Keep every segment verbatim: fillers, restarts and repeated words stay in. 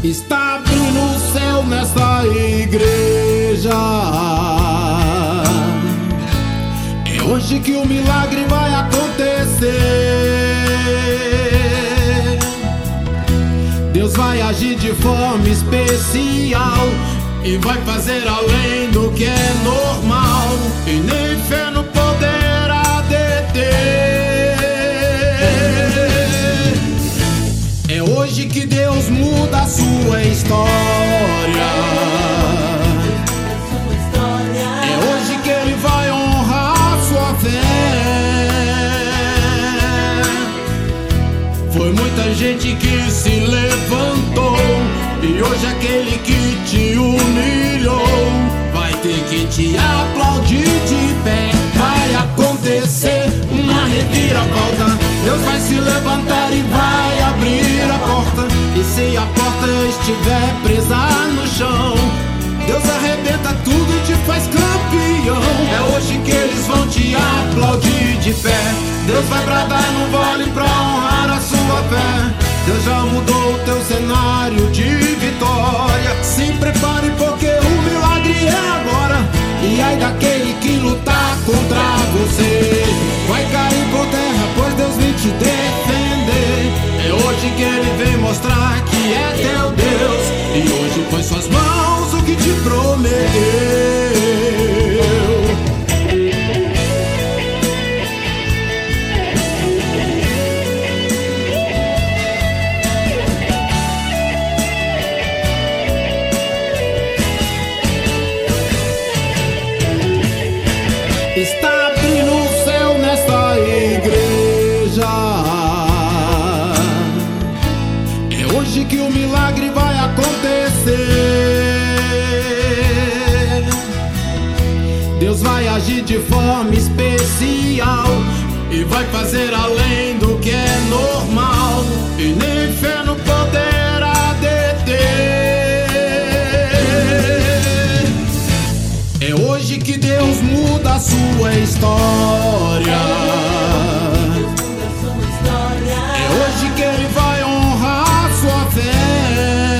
Está abrindo o céu nesta igreja. É hoje que o milagre vai acontecer. Deus vai agir de forma especial e vai fazer além do que é normal, e nem fé não poderá deter. É hoje que Deus muda a sua história. É hoje que Ele vai honrar sua fé. Foi muita gente que se levantou, e hoje aquele que te humilhou vai ter que te aplaudir de pé. Vai acontecer uma reviravolta. Deus vai se levantar e vai abrir a porta. E se a porta estiver presa no chão, Deus arrebenta tudo e te faz campeão. É hoje que eles vão te aplaudir de pé. Deus vai bradar no vale pra honrar a sua fé. Deus já mudou o teu cenário de vitória. Se prepare porque o milagre é agora. E ai daquele que lutar contra você, vai cair por terra, pois Deus vem te defender. É hoje que Ele vem mostrar que é teu Deus, e hoje põe suas mãos o que te prometeu. Está abrindo o céu nesta igreja. É hoje que o milagre vai acontecer. Deus vai agir de forma especial e vai fazer além do que é normal, e nem fé não poderá deter. É hoje que Deus muda a sua história. É hoje que Ele vai honrar sua fé.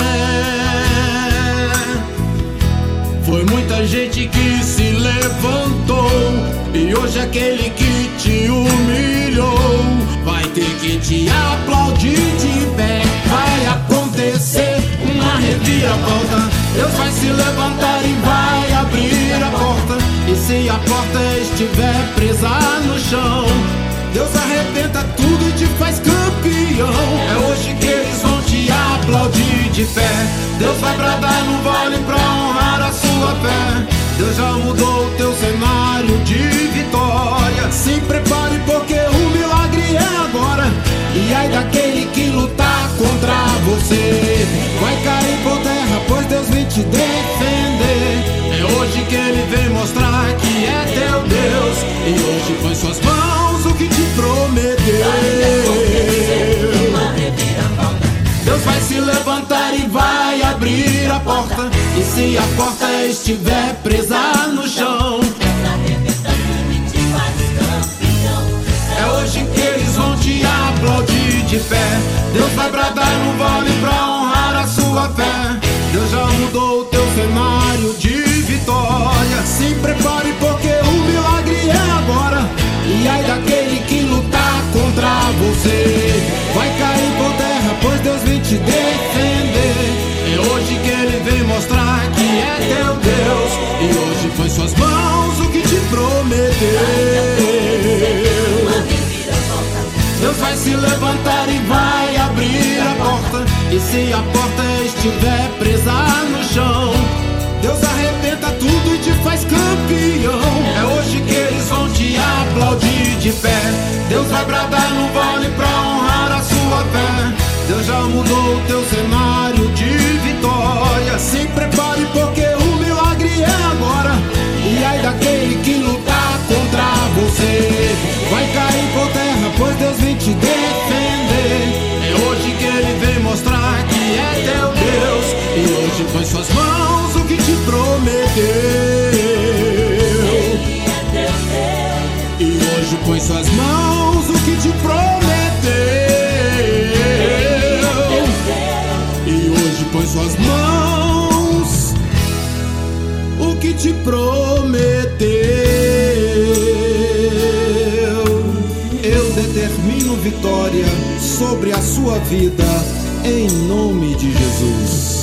Foi muita gente que se levantou, e hoje aquele que te humilhou vai ter que te aplaudir de pé. Vai acontecer uma reviravolta. Deus vai se levantar e vai abrir a porta. E se a porta estiver presa no chão, Deus arrebenta tudo e te faz campeão. É hoje que eles vão te aplaudir de pé. Deus vai bradar no vale pra honrar a sua fé. Deus já mudou o teu cenário de vitória. Se prepare porque o milagre é agora. E ai daquele que lutar contra você, vai cair por terra, pois Deus vem te defender. É hoje que Ele vem mostrar que é teu Deus, e hoje põe suas mãos o que te prometeu. Deus vai se levantar e vai abrir a porta. E se a porta estiver presa no chão, é hoje que eles vão te aplaudir de pé. Deus vai bradar no vale pra honrar a sua fé. Deus já mudou o teu cenário de vitória. Se prepare porque o milagre é agora. E ai daquele que lutar contra você, vai cair por terra, pois Deus vem te defender. É hoje que Ele vem mostrar que é teu Deus, e hoje põe suas mãos o que te prometeu. Deus vai se levantar e vai abrir a porta. E se a porta estiver presa no chão, Deus arrebenta tudo e te faz campeão. É hoje que eles vão te aplaudir de pé. Deus vai bradar no vale pra honrar a sua fé. Deus já mudou o teu cenário de vitória. Se prepare porque o milagre é agora. E ai daquele que lutar contra você, vai cair por terra, pois Deus vem te defender. É hoje que Ele vem mostrar que é teu Deus, e hoje põe suas mãos o que te prometeu. E hoje põe suas mãos o que te prometeu. te prometeu. Eu determino vitória sobre a sua vida, em nome de Jesus.